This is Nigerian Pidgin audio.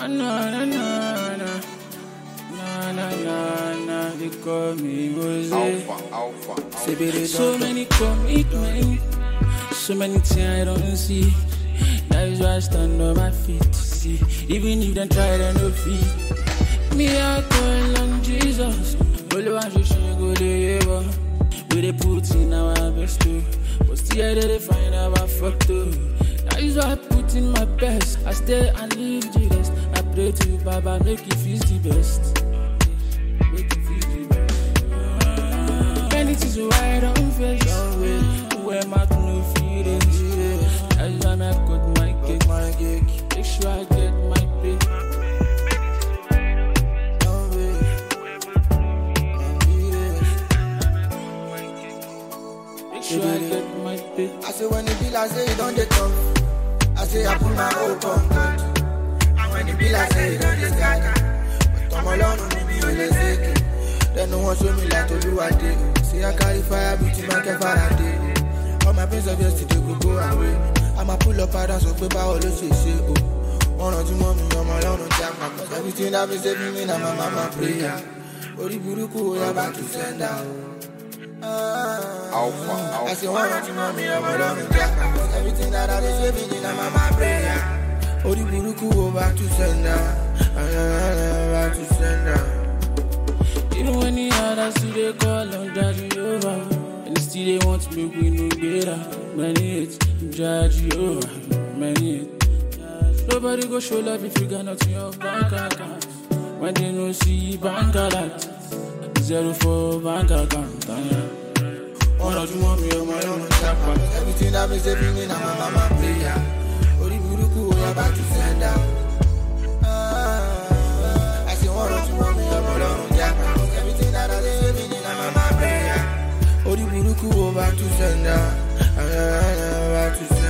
Na na na. Na na na na, they call me Jose. Alpha. So many commitments, so many things I don't see. That is why I stand on my feet. See, even if they try, they no feet. Me I call on Jesus. All I should go there, we they put in our best too, but still they find our photo. That is why I put in my best. I stay and live the rest. I pray to you, Baba, make it feel the best. This is why I don't face where my no feelings. That's why I got my cake. Make sure I get my pay. Make sure I get my pay. I say when it be like say it don't get tough. I say I put my hope on God. And when it be like say it don't get scatter. But I'm alone on me, you say then no one show me like to do a day. See I carry fire, beauty, my Faraday. All my pains of yesterday will go away. I'ma pull up and so paper all the shit. One or two mommy, I'm alone on jack. Everything that be saving me, now my mama prayer. Ori buruku, we about to send out. Alpha. I say one or two mommy, I'm alone on jack. Everything that I be saving me, now my mama prayer. Ori buruku, we about to send out. About to send out. Even when the others still they call on Daddy over, and still they want to make we no better. Many hate, Daddy over, many hate. Nobody go show love if you got nothing in your bank account. When they no see bank alert, 04 bank account. One or two mommy, I'm alone on tap. Everything that be saving me, now my mama prayer. Ori buruku, we about to send out. I say one or two mommy, I'm alone on tap. Ori buruku over to send her.